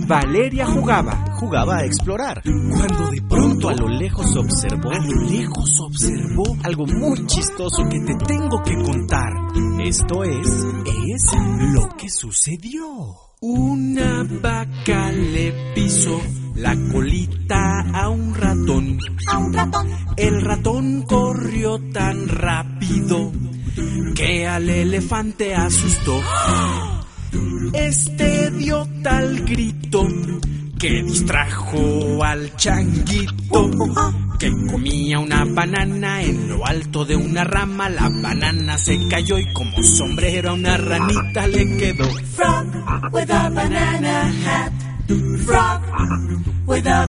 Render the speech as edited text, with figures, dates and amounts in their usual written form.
Valeria jugaba a explorar, cuando de pronto a lo lejos observó algo muy chistoso que te tengo que contar. Esto es lo que sucedió. Una vaca le pisó la colita a un ratón. El ratón corrió tan rápido que al elefante asustó. Este dio tal grito que distrajo al changuito, que comía una banana en lo alto de una rama. La banana se cayó y como sombrero a una ranita le quedó. Frog with a banana hat. Frog with a